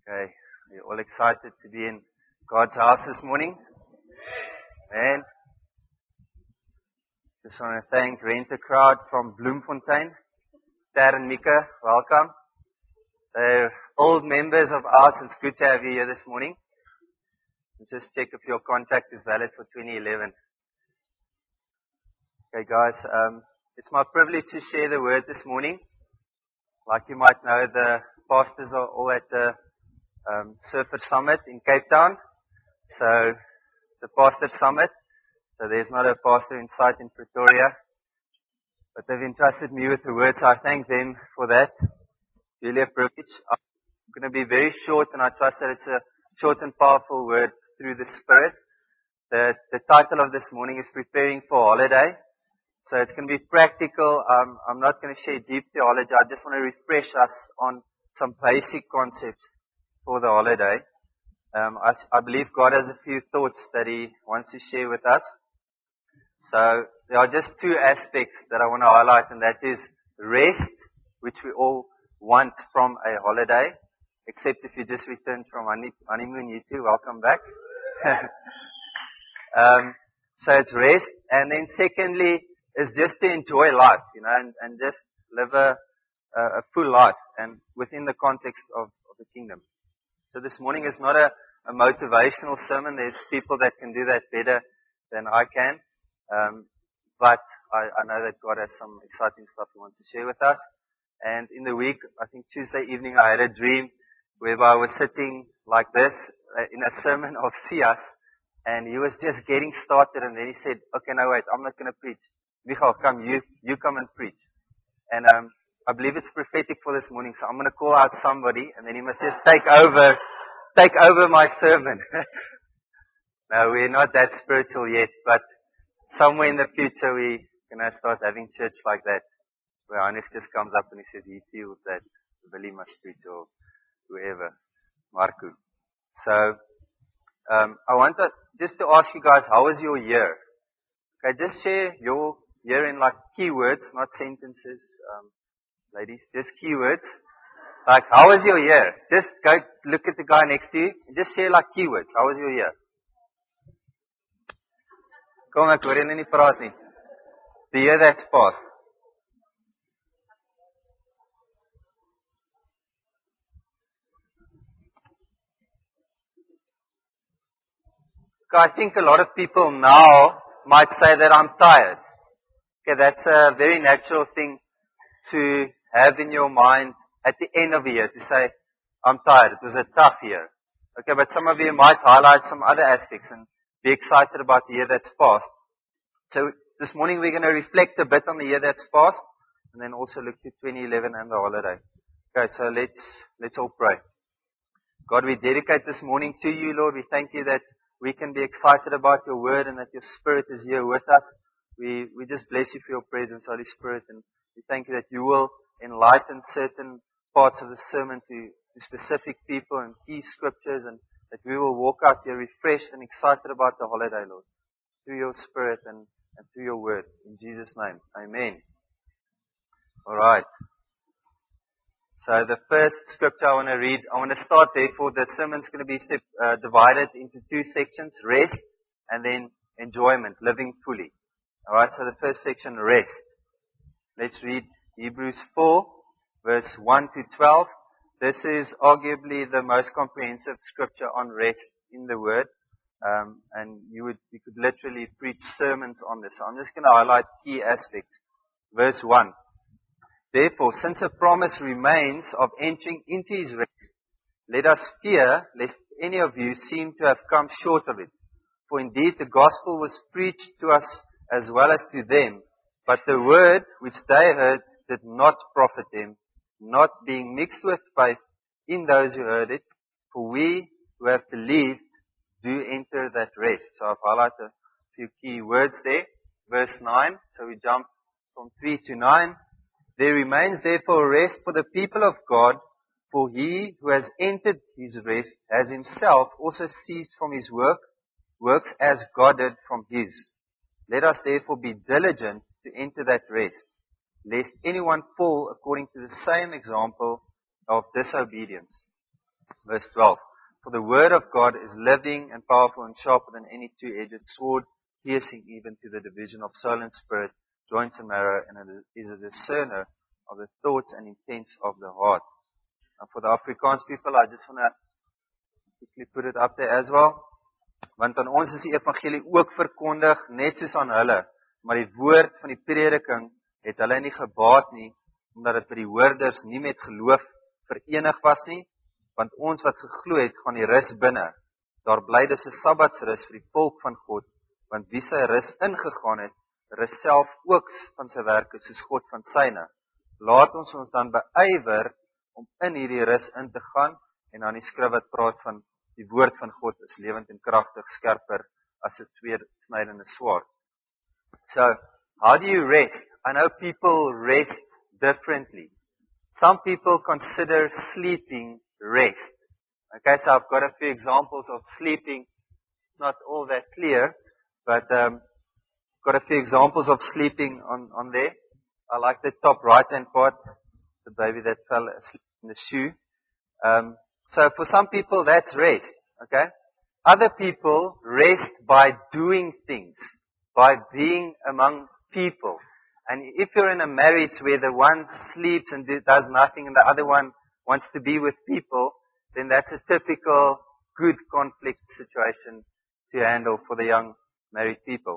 Okay, we're all excited to be in God's house this morning. Man, just want to thank Rent a Crowd from Bloemfontein. Ter and Mika, welcome. They're old members of ours. It's good to have you here this morning. Let's just check if your contract is valid for 2011. Okay guys, it's my privilege to share the word this morning. Like you might know, the pastors are all at the Surfer Summit in Cape Town. So, the Pastor Summit. So there's not a pastor in sight in Pretoria. But they've entrusted me with the word, so I thank them for that. Really a privilege. I'm going to be very short, and I trust that it's a short and powerful word through the Spirit. The title of this morning is Preparing for Holiday. So it's going to be practical. I'm not going to share deep theology. I just want to refresh us on some basic concepts for the holiday. I believe God has a few thoughts that He wants to share with us. So there are just two aspects that I want to highlight, and that is rest, which we all want from a holiday, except if you just returned from honeymoon, you too, welcome back. So it's rest, and then secondly is just to enjoy life, and just live a full life, and within the context of the kingdom. So this morning is not a motivational sermon. There's people that can do that better than I can. But I know that God has some exciting stuff He wants to share with us. And in the week, I think Tuesday evening, I had a dream whereby I was sitting like this in a sermon of Sias, and he was just getting started, and then he said, okay, no wait, I'm not going to preach. Michal, come, you come and preach. And I believe it's prophetic for this morning, so I'm going to call out somebody, and then he must just take over my sermon. No, we're not that spiritual yet, but somewhere in the future we're going to start having church like that, where Hannes just comes up and he says, he feels that Billy must preach, or whoever, Marku. So, I wanted just to ask you guys, how was your year? Okay, just share your year in like keywords, not sentences, ladies, just keywords. Like, how was your year? Just go look at the guy next to you and just share like keywords. How was your year? Kom, ek hoor julle nie praat nie. The year that's passed. I think a lot of people now might say that I'm tired. Okay, that's a very natural thing to have in your mind at the end of the year, to say, I'm tired, it was a tough year. Okay, but some of you might highlight some other aspects and be excited about the year that's passed. So this morning we're going to reflect a bit on the year that's passed, and then also look to 2011 and the holiday. Okay, so let's all pray. God, we dedicate this morning to you, Lord. We thank you that we can be excited about your word and that your Spirit is here with us. We just bless you for your presence, Holy Spirit, and we thank you that you will enlighten certain parts of the sermon to specific people and key scriptures, and that we will walk out here refreshed and excited about the holiday, Lord, through your Spirit and through your word. In Jesus' name, amen. Alright. So the first scripture I want to read, I want to start therefore, the sermon's going to be divided into two sections, rest and then enjoyment, living fully. Alright, so the first section, rest. Let's read Hebrews 4, verse 1 to 12. This is arguably the most comprehensive scripture on rest in the Word. And you could literally preach sermons on this. So I'm just going to highlight key aspects. Verse 1. Therefore, since a promise remains of entering into His rest, let us fear lest any of you seem to have come short of it. For indeed the gospel was preached to us as well as to them, but the word which they heard did not profit them, not being mixed with faith in those who heard it. For we who have believed do enter that rest. So I've highlighted a few key words there. Verse 9, so we jump from 3 to 9. There remains therefore rest for the people of God, for he who has entered his rest has himself also ceased from his works as God did from his. Let us therefore be diligent to enter that rest, lest anyone fall according to the same example of disobedience. Verse 12. For the word of God is living and powerful and sharper than any two-edged sword, piercing even to the division of soul and spirit, joints and marrow, and it is a discerner of the thoughts and intents of the heart. And for the Afrikaans people, I just want to quickly put it up there as well. Want aan ons is die evangelie ook verkondig, net soos aan hulle. Maar die woord van die prediking het hulle nie gebaat nie, omdat het by die hoorders nie met geloof verenig was nie. Want ons wat geglo het, gaan die rus binne. Daar bly dus 'n Sabbatsrus vir die volk van God. Want wie sy rus ingegaan het, rus self ook van sy werke soos God van syne. Laat ons dan beywer om in hierdie rus in te gaan, en dan die skrif wat praat van die woord van God is lewend en kragtig, skerper as 'n tweesnydende swaard. So, how do you rest? I know people rest differently. Some people consider sleeping rest. Okay, so I've got a few examples of sleeping. It's not all that clear, but got a few examples of sleeping on there. I like the top right-hand part, the baby that fell asleep in the shoe. So for some people that's rest, okay? Other people rest by doing things, by being among people. And if you're in a marriage where the one sleeps and does nothing and the other one wants to be with people, then that's a typical good conflict situation to handle for the young married people.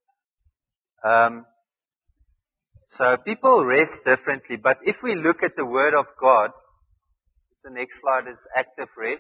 So people rest differently, but if we look at the Word of God, the next slide is active rest.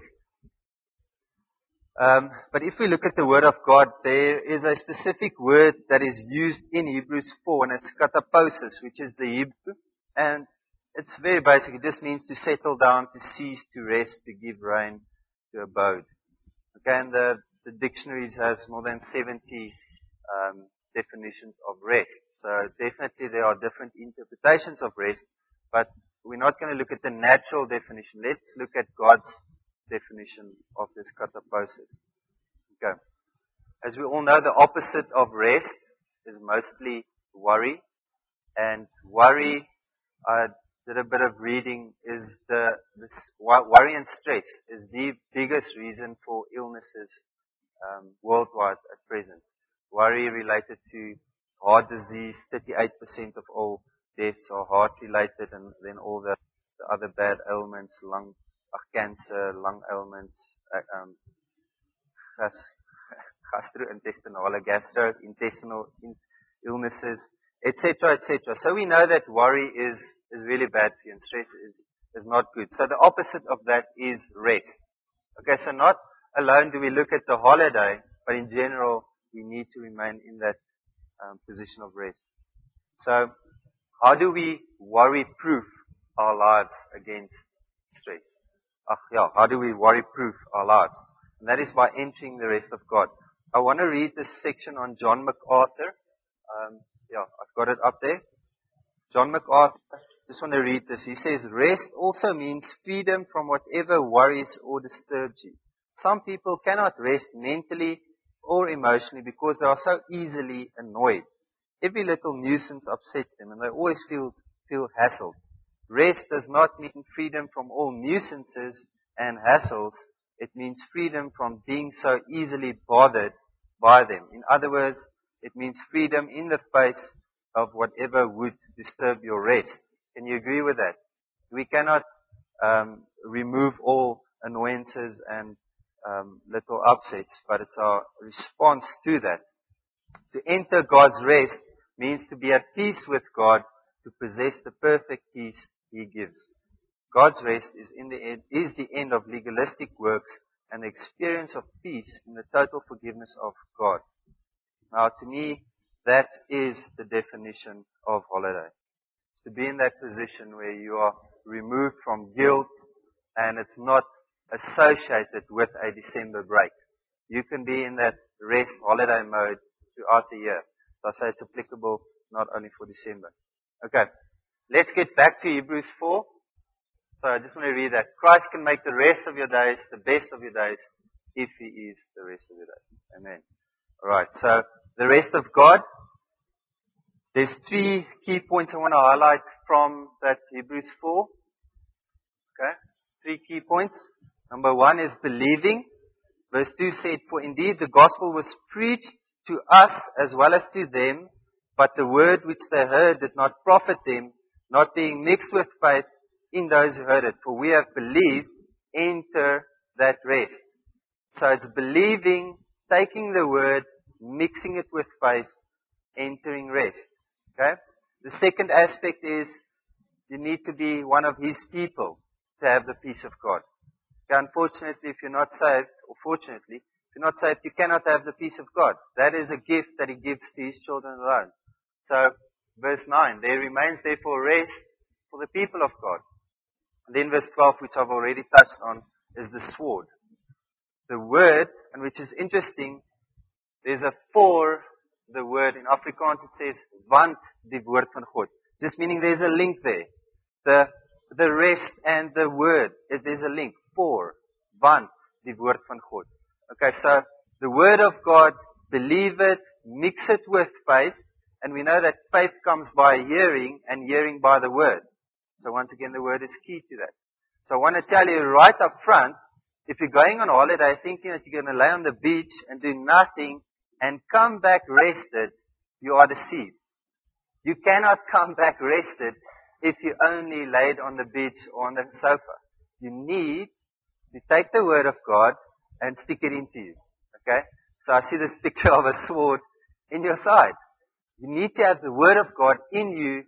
But if we look at the Word of God, there is a specific word that is used in Hebrews 4, and it's kataposis, which is the Hebrew, and it's very basic. It just means to settle down, to cease, to rest, to give rein, to abode. Okay, and the dictionaries has more than 70 definitions of rest. So definitely there are different interpretations of rest, but we're not going to look at the natural definition. Let's look at God's definition of this kataposis. Okay. As we all know, the opposite of rest is mostly worry. And worry, I did a bit of reading, is worry and stress is the biggest reason for illnesses worldwide at present. Worry related to heart disease, 38% of all deaths are heart related, and then all the other bad ailments, cancer, lung ailments, gastrointestinal illnesses, etc., etc. So we know that worry is really bad for you, and stress is not good. So the opposite of that is rest. Okay, so not alone do we look at the holiday, but in general we need to remain in that position of rest. So how do we worry-proof our lives against stress? How do we worry-proof our lives? And that is by entering the rest of God. I want to read this section on John MacArthur. I've got it up there. John MacArthur, just want to read this. He says, rest also means freedom from whatever worries or disturbs you. Some people cannot rest mentally or emotionally because they are so easily annoyed. Every little nuisance upsets them and they always feel hassled. Rest does not mean freedom from all nuisances and hassles. It means freedom from being so easily bothered by them. In other words, it means freedom in the face of whatever would disturb your rest. Can you agree with that? We cannot remove all annoyances and little upsets, but it's our response to that. To enter God's rest means to be at peace with God, to possess the perfect peace He gives. God's rest is the end of legalistic works and the experience of peace in the total forgiveness of God. Now, to me, that is the definition of holiday. It's to be in that position where you are removed from guilt and it's not associated with a December break. You can be in that rest holiday mode throughout the year. So I say it's applicable not only for December. Okay, let's get back to Hebrews 4. So I just want to read that. Christ can make the rest of your days the best of your days if He is the rest of your days. Amen. Alright, so the rest of God. There's 3 key points I want to highlight from that Hebrews 4. Okay, 3 key points. Number 1 is believing. Verse 2 said, "For indeed the gospel was preached to us as well as to them, but the word which they heard did not profit them, not being mixed with faith in those who heard it. For we have believed, enter that rest." So it's believing, taking the word, mixing it with faith, entering rest. Okay? The second aspect is you need to be one of His people to have the peace of God. Okay, unfortunately, if you're not saved, or fortunately, if you're not saved, you cannot have the peace of God. That is a gift that He gives to His children alone. So, verse 9, there remains therefore rest for the people of God. And then verse 12, which I've already touched on, is the sword. The word, and which is interesting, there's a for the word. In Afrikaans it says, "Want die woord van God." Just meaning there's a link there. The rest and the word, there's a link. For, want die woord van God. Okay, so the word of God, believe it, mix it with faith, and we know that faith comes by hearing, and hearing by the word. So once again, the word is key to that. So I want to tell you right up front, if you're going on holiday thinking that you're going to lay on the beach and do nothing and come back rested, you are deceived. You cannot come back rested if you only laid on the beach or on the sofa. You need to take the word of God and stick it into you. Okay? So I see this picture of a sword in your side. You need to have the word of God in you.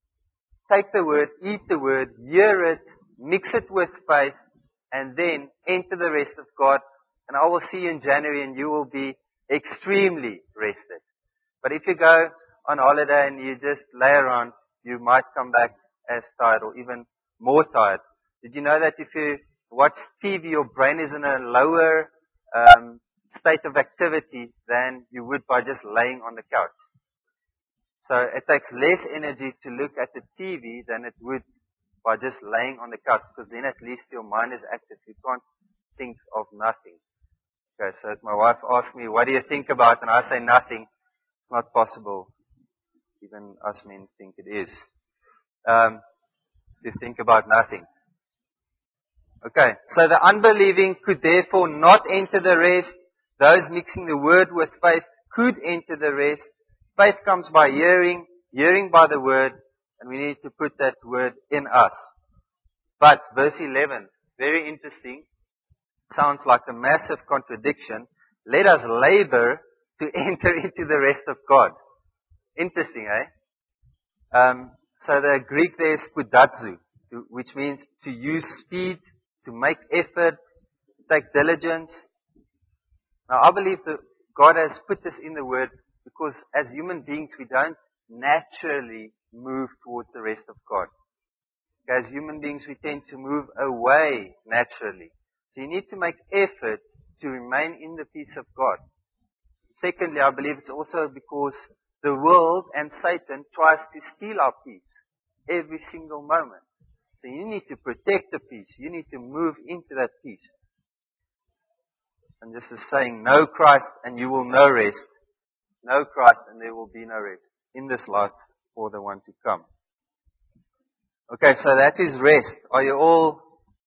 Take the word, eat the word, hear it, mix it with faith, and then enter the rest of God. And I will see you in January and you will be extremely rested. But if you go on holiday and you just lay around, you might come back as tired or even more tired. Did you know that if you watch TV, your brain is in a lower state of activity than you would by just laying on the couch? So it takes less energy to look at the TV than it would by just laying on the couch, because then at least your mind is active. You can't think of nothing. Okay, so if my wife asks me, "What do you think about?" and I say nothing, it's not possible. Even us men think it is. To think about nothing. Okay, so the unbelieving could therefore not enter the rest. Those mixing the word with faith could enter the rest. Faith comes by hearing, hearing by the word, and we need to put that word in us. But, verse 11, very interesting, sounds like a massive contradiction. Let us labor to enter into the rest of God. Interesting, eh? So the Greek there is spoudazo, which means to use speed, to make effort, to take diligence. Now I believe that God has put this in the Word because as human beings we don't naturally move towards the rest of God. As human beings we tend to move away naturally. So you need to make effort to remain in the peace of God. Secondly, I believe it's also because the world and Satan tries to steal our peace every single moment. So you need to protect the peace. You need to move into that peace. And this is saying, know Christ and you will know rest. Know Christ and there will be no rest in this life or the one to come. Okay, so that is rest. Are you all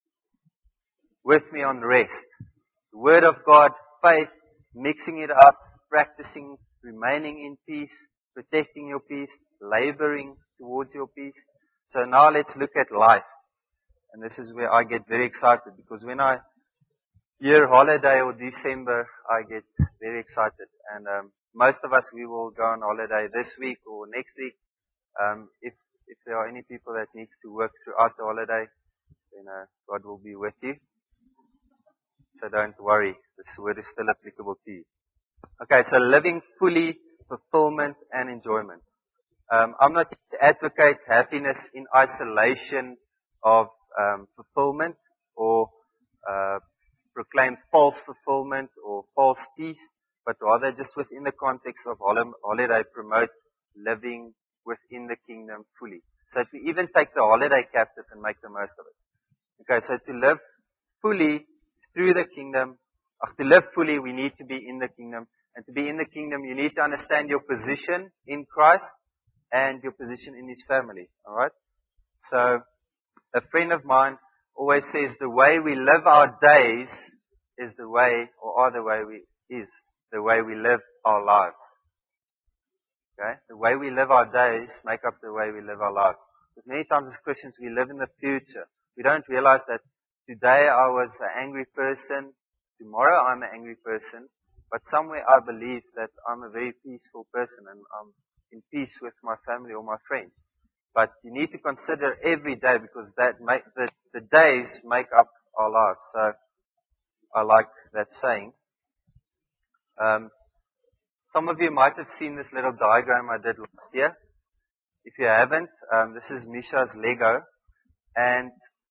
with me on rest? The Word of God, faith, mixing it up, practicing, remaining in peace, protecting your peace, laboring towards your peace. So now let's look at life. And this is where I get very excited, because when I hear holiday or December, I get very excited. And most of us, we will go on holiday this week or next week. If there are any people that needs to work throughout the holiday, then God will be with you. So don't worry, this word is still applicable to you. Okay, so living fully, fulfillment and enjoyment. I'm not to advocate happiness in isolation of fulfillment or proclaim false fulfillment or false peace, but rather just within the context of holiday, promote living within the kingdom fully. So to even take the holiday captive and make the most of it. Okay, so to live fully through the kingdom, to live fully we need to be in the kingdom. And to be in the kingdom you need to understand your position in Christ and your position in His family. Alright? So, a friend of mine always says the way we live our days is the way, or are the way is the way we live our lives. Okay? The way we live our days make up the way we live our lives. Because many times as Christians we live in the future. We don't realize that today I was an angry person, tomorrow I'm an angry person, but somewhere I believe that I'm a very peaceful person and I'm in peace with my family or my friends. But you need to consider every day because the days make up our lives. So I like that saying. Some of you might have seen this little diagram I did last year. If you haven't, this is Misha's Lego. And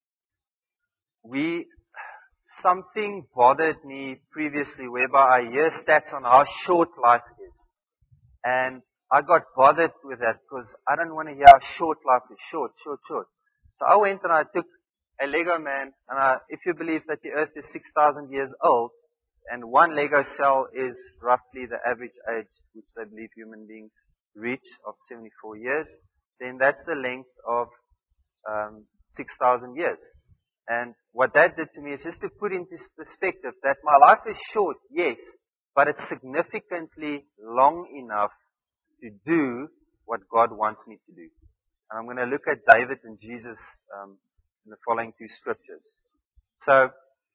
something bothered me previously whereby I hear stats on how short life is. And I got bothered with that because I don't want to hear how short life is. Short. So I went and I took a Lego man, and if you believe that the earth is 6,000 years old, and one Lego cell is roughly the average age which they believe human beings reach of 74 years, then that's the length of 6,000 years. And what that did to me is just to put into perspective that my life is short, yes, but it's significantly long enough to do what God wants me to do. And I'm going to look at David and Jesus in the following two scriptures. So,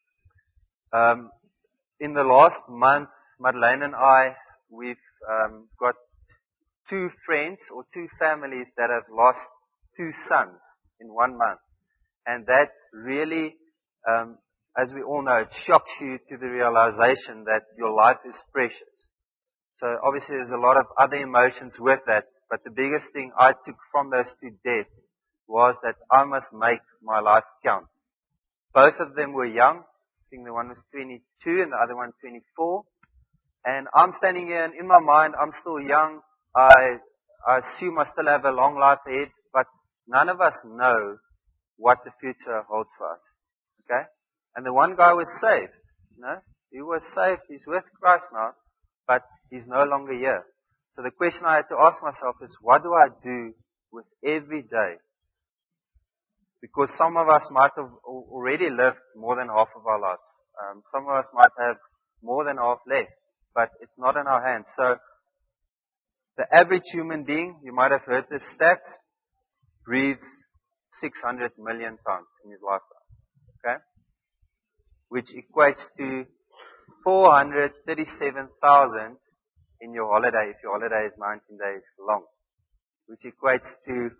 in the last month, Madeleine and I, we've got two friends or two families that have lost two sons in 1 month. And that really, as we all know, it shocks you to the realization that your life is precious. So obviously there's a lot of other emotions with that, but the biggest thing I took from those two deaths was that I must make my life count. Both of them were young. I think the one was 22 and the other one 24. And I'm standing here and in my mind I'm still young. I assume I still have a long life ahead, but none of us know what the future holds for us. Okay? And the one guy was saved. He was saved. He's with Christ now, but he's no longer here. So the question I had to ask myself is, what do I do with every day? Because some of us might have already lived more than half of our lives. Some of us might have more than half left, but it's not in our hands. So the average human being, you might have heard this stat, breathes 600 million times in his lifetime. Okay? Which equates to 437,000 in your holiday, if your holiday is 19 days long. Which equates to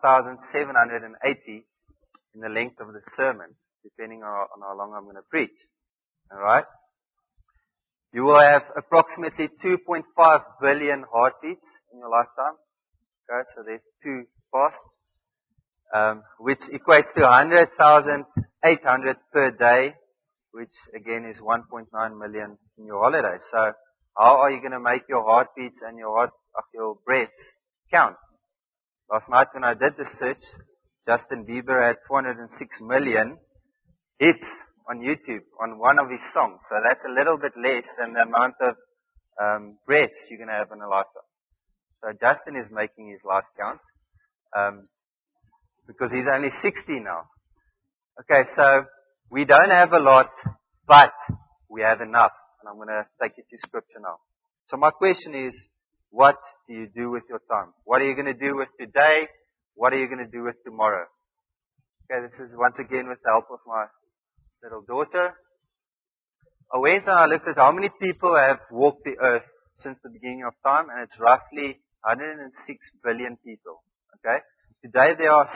1,780 in the length of the sermon, depending on how long I'm going to preach. Alright? You will have approximately 2.5 billion heartbeats in your lifetime. Okay, so there's two fast. Which equates to 100,800 per day, which again is 1.9 million in your holiday. So how are you going to make your heartbeats and your breaths count? Last night when I did the search, Justin Bieber had 406 million hits on YouTube on one of his songs. So that's a little bit less than the amount of breaths you're going to have in a lifetime. So Justin is making his life count. Because he's only 60 now. Okay, so we don't have a lot, but we have enough. And I'm going to take you to scripture now. So my question is, what do you do with your time? What are you going to do with today? What are you going to do with tomorrow? Okay, this is once again with the help of my little daughter. I went and I looked at how many people have walked the earth since the beginning of time, and it's roughly 106 billion people. Okay? Today there are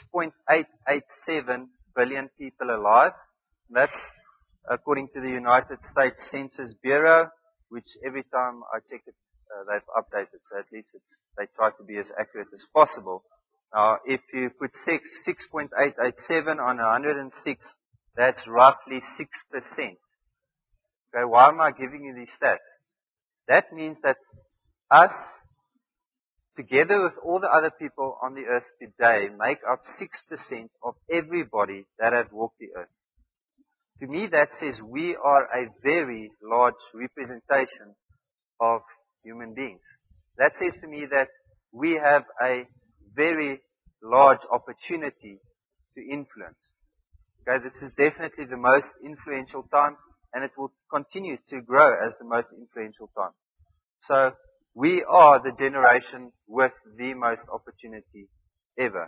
6.887 billion people alive. That's according to the United States Census Bureau, which every time I check it, they've updated. So at least they try to be as accurate as possible. Now, if you put 6.887 on 106, that's roughly 6%. Okay, why am I giving you these stats? That means that us, together with all the other people on the earth today, make up 6% of everybody that have walked the earth. To me, that says we are a very large representation of human beings. That says to me that we have a very large opportunity to influence. Okay, this is definitely the most influential time, and it will continue to grow as the most influential time. So, we are the generation with the most opportunity ever.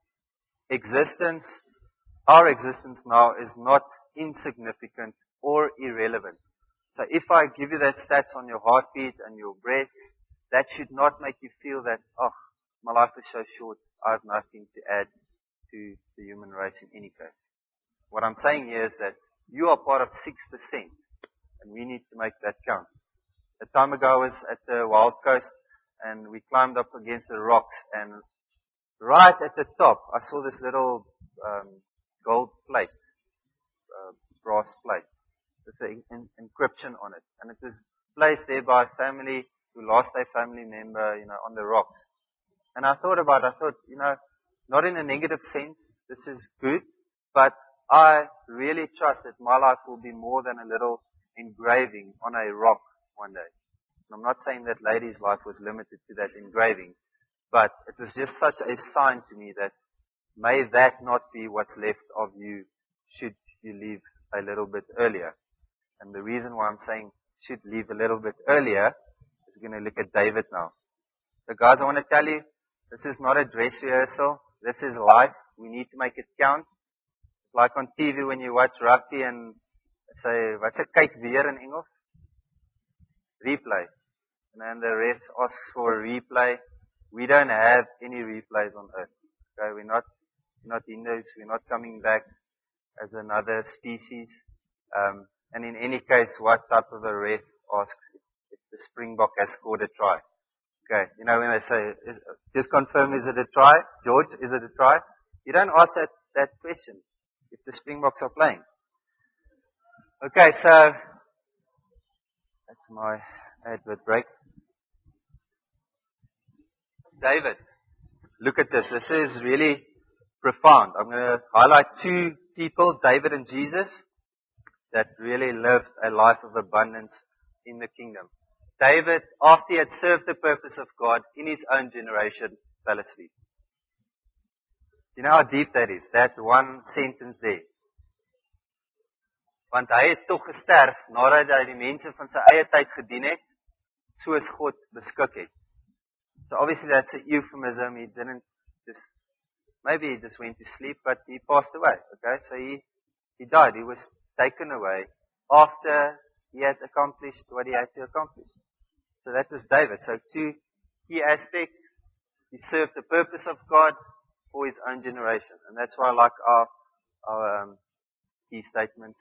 Our existence now is not insignificant or irrelevant. So if I give you that stats on your heartbeat and your breaths, that should not make you feel that, oh, my life is so short, I have nothing to add to the human race in any case. What I'm saying here is that you are part of 6%, and we need to make that count. A time ago I was at the Wild Coast, and we climbed up against the rocks, and right at the top I saw this little gold plate, brass plate, with an encryption on it. And it was placed there by a family who lost a family member, on the rocks. And I thought, not in a negative sense, this is good, but I really trust that my life will be more than a little engraving on a rock one day. And I'm not saying that lady's life was limited to that engraving, but it was just such a sign to me that may that not be what's left of you should you leave a little bit earlier. And the reason why I'm saying should leave a little bit earlier is we're going to look at David now. So guys, I want to tell you, this is not a dress rehearsal. This is life. We need to make it count. It's like on TV when you watch rugby and say, what's a kyk weer in Engels? Replay. And then the refs ask for a replay. We don't have any replays on earth. Okay, we're not Hindus. We're not coming back as another species. And in any case, what type of a ref asks if the Springbok has scored a try? Okay, when they say, just confirm, is it a try? George, is it a try? You don't ask that question if the Springboks are playing. Okay, so that's my advert break. David, look at this. This is really profound. I'm going to highlight two people, David and Jesus, that really lived a life of abundance in the kingdom. David, after he had served the purpose of God in his own generation, fell asleep. You know how deep that is, that one sentence there. Want hy het tog gesterf nadat hy die mense van sy eie tyd gedien het, soos God beskik het. So obviously that's a euphemism. He didn't just, maybe he just went to sleep, but he passed away. Okay, so he died. He was taken away after he had accomplished what he had to accomplish. So that was David. So two key aspects. He served the purpose of God for his own generation. And that's why I like our key statements.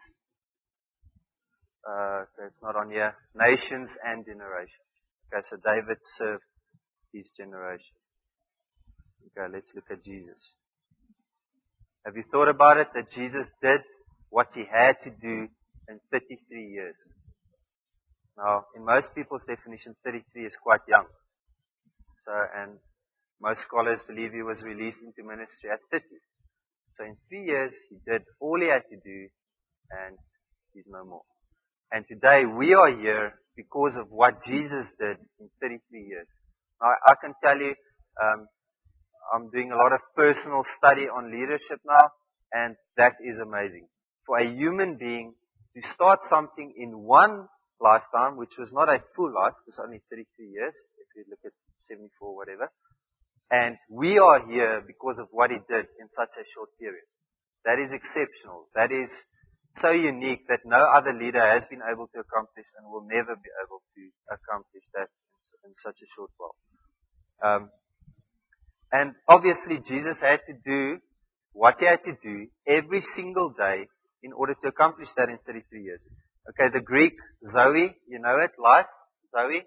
So it's not on here. Nations and generations. Okay, so David served his generation. Okay, let's look at Jesus. Have you thought about it, that Jesus did what he had to do in 33 years? Now, in most people's definition, 33 is quite young. So, and most scholars believe he was released into ministry at 30. So in 3 years, he did all he had to do, and he's no more. And today, we are here because of what Jesus did in 33 years. Now, I can tell you, I'm doing a lot of personal study on leadership now, and that is amazing. For a human being to start something in one lifetime, which was not a full life, it was only 33 years, if you look at 74, whatever, and we are here because of what he did in such a short period. That is exceptional. That is so unique that no other leader has been able to accomplish and will never be able to accomplish that in such a short while. And obviously Jesus had to do what he had to do every single day in order to accomplish that in 33 years. Okay, the Greek Zoe, you know it, life, Zoe,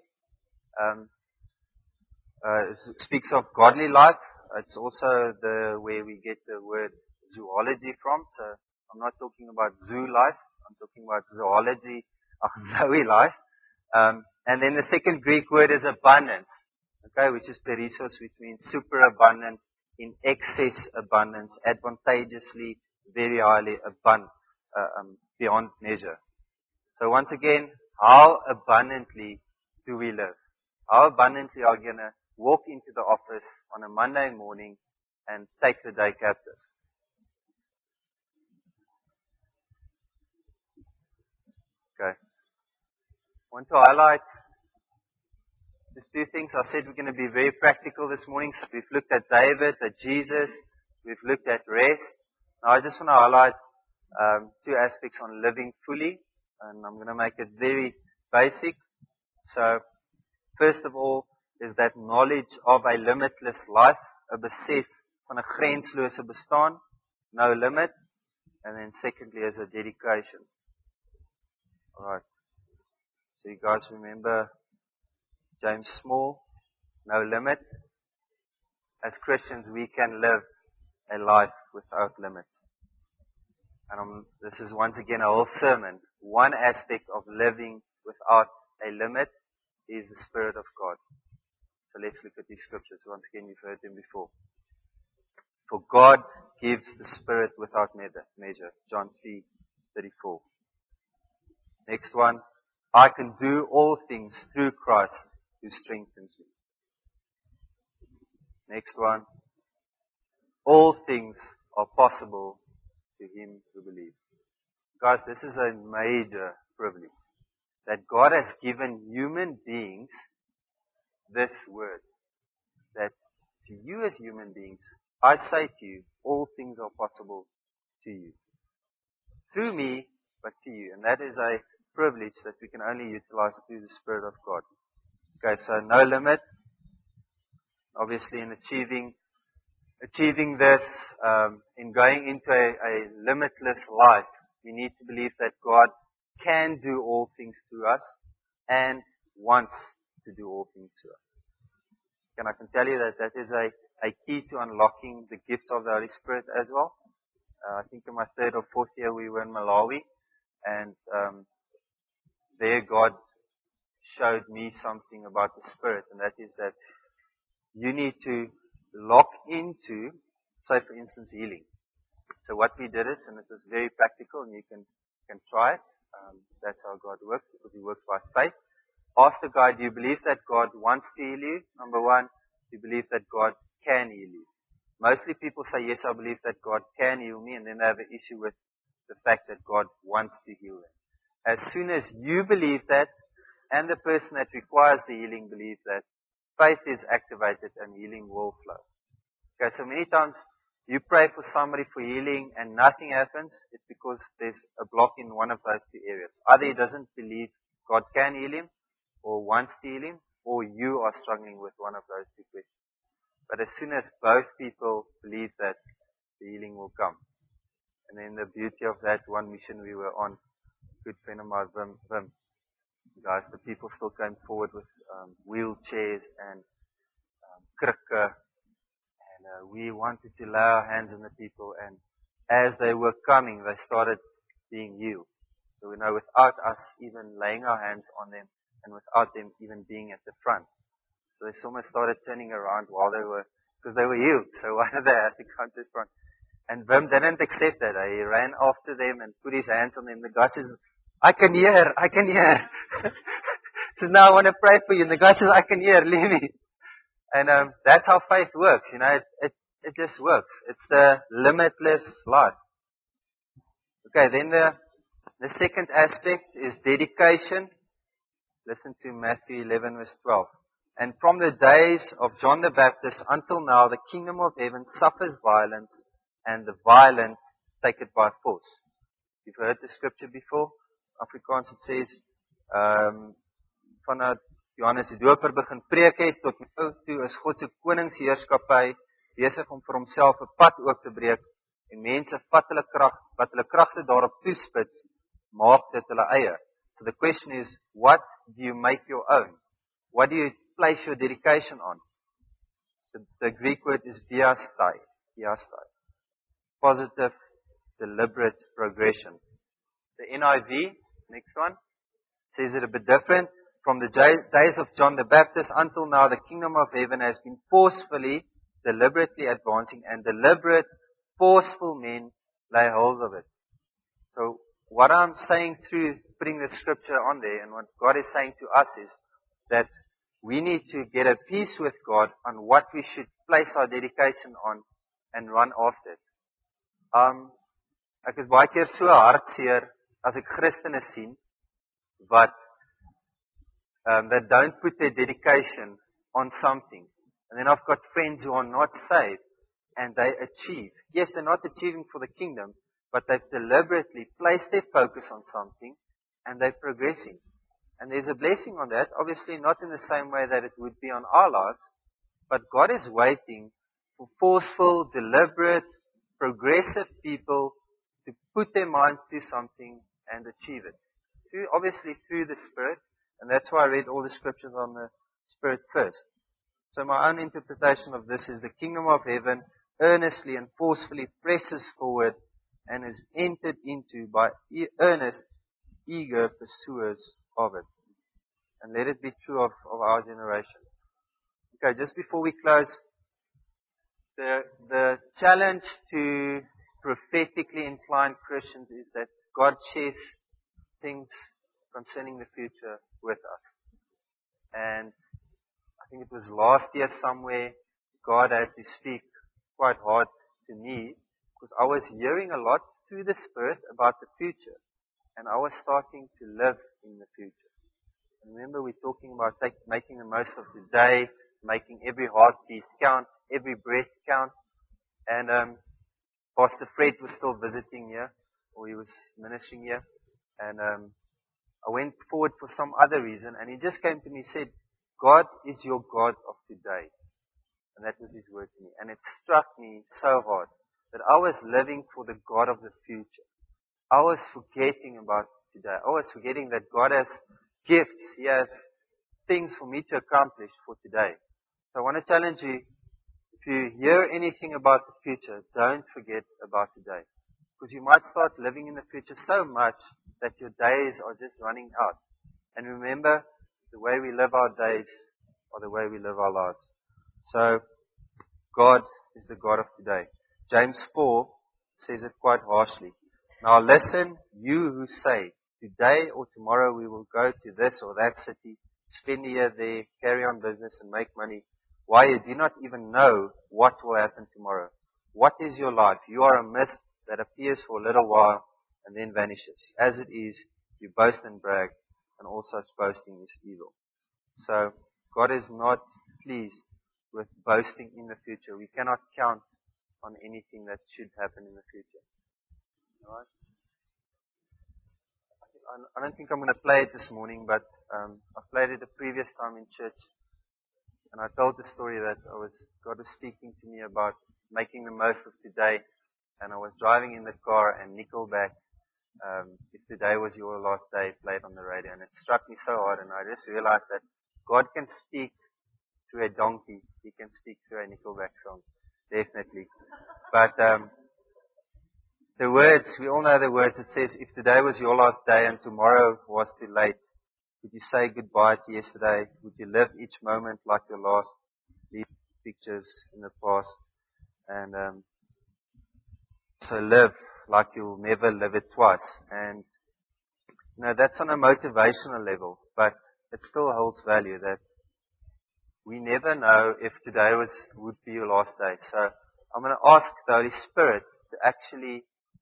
speaks of godly life. It's also where we get the word zoology from. So I'm not talking about zoo life. I'm talking about zoology of Zoe life. And then the second Greek word is abundance. Okay, which is perissos, which means superabundant, in excess abundance, advantageously, very highly abundant, beyond measure. So once again, how abundantly do we live? How abundantly are we going to walk into the office on a Monday morning and take the day captive? Okay. I want to highlight just two things. I said we're going to be very practical this morning. So we've looked at David, at Jesus. We've looked at rest. Now I just want to highlight two aspects on living fully. And I'm going to make it very basic. So first of all is that knowledge of a limitless life. 'n besef van 'n grenslose bestaan. No limit. And then secondly is a dedication. Alright. So you guys remember James Small, no limit. As Christians, we can live a life without limits. And this is once again a whole sermon. One aspect of living without a limit is the Spirit of God. So let's look at these scriptures. Once again, you've heard them before. For God gives the Spirit without measure. John 3:34. Next one. I can do all things through Christ who strengthens me. Next one. All things are possible to him who believes. Guys, this is a major privilege. That God has given human beings this word. That to you as human beings, I say to you, all things are possible to you. Through me, but to you. And that is a privilege that we can only utilize through the Spirit of God. Okay, so no limit. Obviously in achieving this, in going into a limitless life, we need to believe that God can do all things through us and wants to do all things through us. And I can tell you that is a key to unlocking the gifts of the Holy Spirit as well. I think in my 3rd or 4th year we were in Malawi, and there God showed me something about the Spirit, and that is that you need to lock into, say for instance, healing. So what we did is, and it was very practical, and you can try it. That's how God works, because He works by faith. Ask the guy, do you believe that God wants to heal you? Number one, do you believe that God can heal you? Mostly people say, yes, I believe that God can heal me, and then they have an issue with the fact that God wants to heal them. As soon as you believe that, and the person that requires the healing believes that, faith is activated and healing will flow. Okay, so many times you pray for somebody for healing and nothing happens, it's because there's a block in one of those two areas. Either he doesn't believe God can heal him, or wants to heal him, or you are struggling with one of those two questions. But as soon as both people believe that, the healing will come. And then the beauty of that one mission we were on, a good friend of mine, Vim, guys, the people still came forward with wheelchairs and krikke, and we wanted to lay our hands on the people, and as they were coming, they started being healed. So we know without us even laying our hands on them, and without them even being at the front. So they almost started turning around while they were, because they were healed. So one of them had to come to the front. And Wim didn't accept that. He ran after them and put his hands on them. The guy says, I can hear. He says, now I want to pray for you. And the guy says, I can hear, leave me. And that's how faith works. You know, it just works. It's the limitless life. Okay, then the second aspect is dedication. Listen to Matthew 11 verse 12. And from the days of John the Baptist until now, the kingdom of heaven suffers violence, and the violent take it by force. You've heard the scripture before. Afrikaans it says, vanuit Johannes die Doper begin preek het tot nou toe is God se koningsheerskappy besig om vir homself 'n pad oop te breek, en mense vat hulle krag, wat hulle kragte daarop toespits, maak dit hulle eie. So the question is, what do you make your own? What do you place your dedication on? The Greek word is biastai. Positive, deliberate progression. The NIV, next one, says it a bit different. From the days of John the Baptist until now, the kingdom of heaven has been forcefully, deliberately advancing, and deliberate, forceful men lay hold of it. So what I'm saying through putting the scripture on there, and what God is saying to us, is that we need to get a peace with God on what we should place our dedication on and run after it. Ek is baie keer so hartseer as ek Christene sien but that don't put their dedication on something. And then I've got friends who are not saved and they achieve. Yes, they're not achieving for the kingdom, but they've deliberately placed their focus on something and they're progressing. And there's a blessing on that, obviously not in the same way that it would be on our lives, but God is waiting for forceful, deliberate, progressive people to put their minds to something and achieve it. Obviously through the Spirit, and that's why I read all the scriptures on the Spirit first. So my own interpretation of this is the kingdom of heaven earnestly and forcefully presses forward and is entered into by earnest, eager pursuers of it. And let it be true of our generation. Okay, just before we close, the challenge to prophetically inclined Christians is that God shares things concerning the future with us. And I think it was last year somewhere, God had to speak quite hard to me because I was hearing a lot through the Spirit about the future. And I was starting to live in the future. And remember, we're talking about making the most of the day, making every heartbeat count, every breath count. And Pastor Fred was still visiting here, or he was ministering here. And I went forward for some other reason, and he just came to me and said, God is your God of today. And that was his word to me. And it struck me so hard that I was living for the God of the future. I was forgetting about today. I was forgetting that God has gifts. He has things for me to accomplish for today. So I want to challenge you, if you hear anything about the future, don't forget about today. Because you might start living in the future so much that your days are just running out. And remember, the way we live our days are the way we live our lives. So, God is the God of today. James 4 says it quite harshly. Now listen, you who say, today or tomorrow we will go to this or that city, spend a year there, carry on business and make money. Why, you do not even know what will happen tomorrow. What is your life? You are a mist that appears for a little while and then vanishes. As it is, you boast and brag, and all such boasting is evil. So, God is not pleased with boasting in the future. We cannot count on anything that should happen in the future. Alright? I don't think I'm going to play it this morning, but I played it the previous time in church. And I told the story that God was speaking to me about making the most of today. And I was driving in the car and Nickelback, If Today Was Your Last Day, played on the radio. And it struck me so hard, and I just realized that God can speak through a donkey. He can speak through a Nickelback song. Definitely. But the words, we all know the words. It says, if today was your last day and tomorrow was too late, would you say goodbye to yesterday? Would you live each moment like your last? Leave pictures in the past. And so live like you'll never live it twice. And that's on a motivational level, but it still holds value that we never know if today would be your last day. So I'm going to ask the Holy Spirit to actually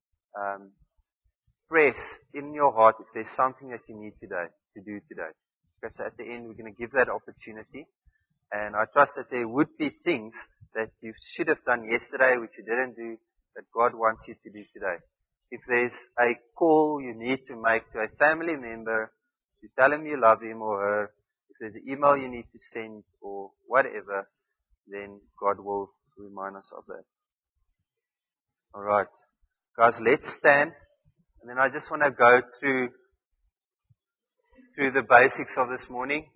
press in your heart if there's something that you need to do today. Okay, so at the end, we're going to give that opportunity. And I trust that there would be things that you should have done yesterday, which you didn't do, that God wants you to do today. If there's a call you need to make to a family member, to tell him you love him or her, if there's an email you need to send or whatever, then God will remind us of that. Alright. Guys, let's stand. And then I just want to go through the basics of this morning.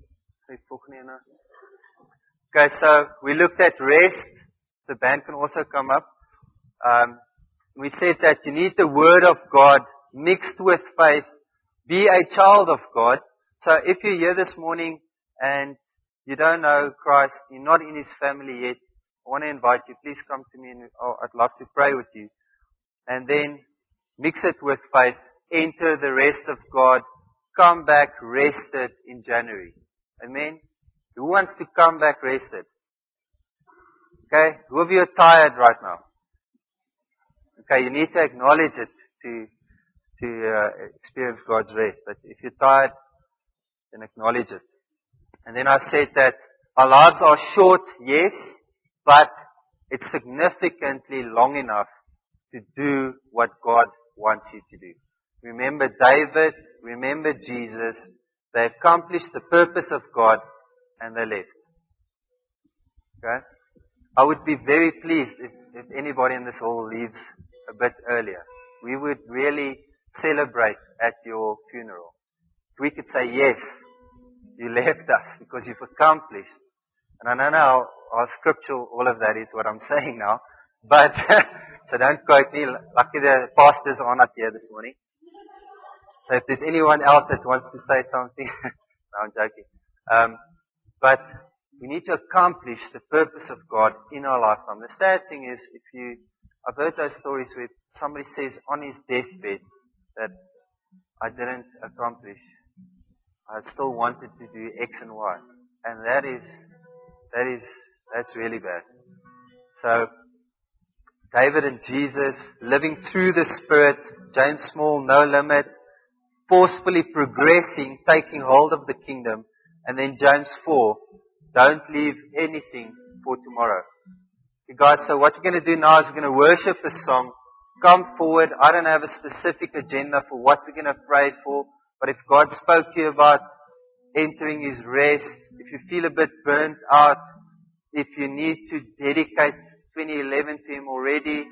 Okay, so we looked at rest. The band can also come up. We said that you need the Word of God mixed with faith. Be a child of God. So if you're here this morning and you don't know Christ, you're not in His family yet, I want to invite you, please come to me and I'd love to pray with you. And then mix it with faith. Enter the rest of God. Come back rested in January. Amen? Who wants to come back rested? Okay? Who of you are tired right now? Okay, you need to acknowledge it to experience God's rest. But if you're tired, then acknowledge it. And then I said that our lives are short, yes, but it's significantly long enough to do what God wants you to do. Remember David, remember Jesus. They accomplished the purpose of God and they left. Okay? I would be very pleased if anybody in this hall leaves a bit earlier. We would really celebrate at your funeral. We could say, yes, you left us because you've accomplished. And I don't know how scriptural all of that is, what I'm saying now. But, so don't quote me. Lucky the pastors are not here this morning. So if there's anyone else that wants to say something, no, I'm joking. But we need to accomplish the purpose of God in our lifetime. The sad thing is, I've heard those stories where somebody says on his deathbed that I didn't accomplish. I still wanted to do X and Y. And that's really bad. So, David and Jesus, living through the Spirit, James Small, no limit, forcefully progressing, taking hold of the kingdom, and then James 4, don't leave anything for tomorrow. Okay, guys, so what we're going to do now is we're going to worship a song. Come forward. I don't have a specific agenda for what we're going to pray for, but if God spoke to you about entering His rest, if you feel a bit burnt out, if you need to dedicate 2011 to Him already,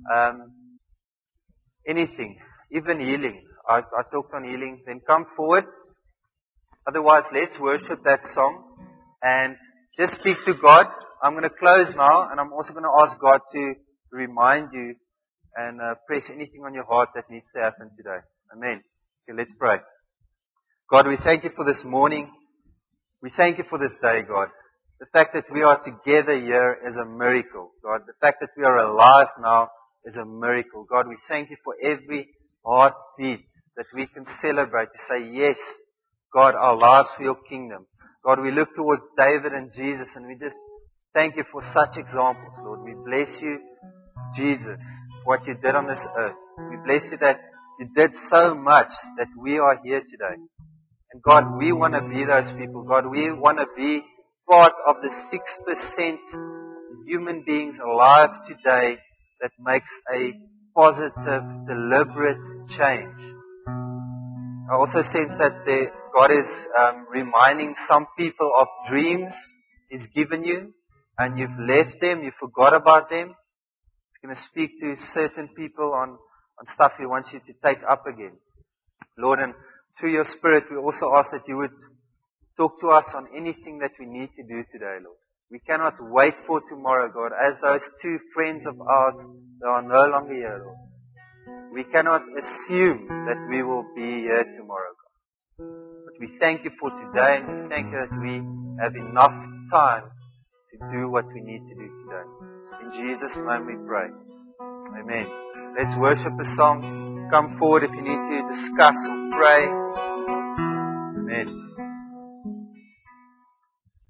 anything, even healing. I talked on healing. Then come forward. Otherwise, let's worship that song and just speak to God. I'm going to close now, and I'm also going to ask God to remind you and press anything on your heart that needs to happen today. Amen. Okay, let's pray. God, we thank you for this morning. We thank you for this day, God. The fact that we are together here is a miracle, God. The fact that we are alive now is a miracle. God, we thank you for every heartbeat that we can celebrate to say, yes, God, our lives for your kingdom. God, we look towards David and Jesus, and we just thank you for such examples, Lord. We bless you, Jesus, for what you did on this earth. We bless you that you did so much that we are here today. And God, we want to be those people. God, we want to be part of the 6% human beings alive today that makes a positive, deliberate change. I also sense that God is reminding some people of dreams He's given you, and you've left them, you forgot about them. He's going to speak to certain people on stuff He wants you to take up again. Lord, and through your Spirit, we also ask that you would talk to us on anything that we need to do today, Lord. We cannot wait for tomorrow, God, as those two friends of ours that are no longer here, Lord. We cannot assume that we will be here tomorrow, God. But we thank you for today, and we thank you that we have enough time to do what we need to do today. In Jesus' name we pray. Amen. Let's worship a song. Come forward if you need to discuss or pray.